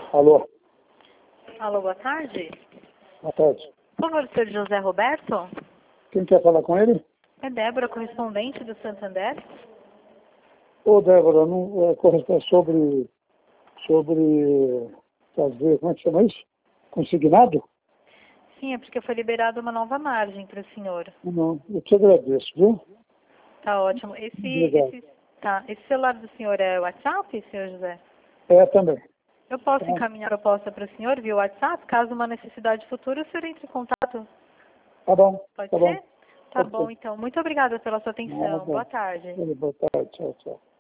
Alô, Alô, boa tarde. boa tarde. Por favor, senhor José Roberto? Quem quer falar com ele? É Débora, correspondente do Santander. Ô, Débora, não, corresponde sobre fazer, como é que chama isso? Consignado? Sim, é porque foi liberada uma nova margem para o senhor. Não, eu te agradeço, viu? Tá ótimo. Obrigado. Esse celular do senhor é WhatsApp, senhor José? É, também. Eu posso Tá, encaminhar a proposta para o senhor via WhatsApp? Caso uma necessidade futura, o senhor entre em contato. tá bom, Pode tá bom. ser? Tá Pode bom, ser. então. Muito obrigada pela sua atenção. Nada. Boa tarde. Boa tarde, tchau, tchau.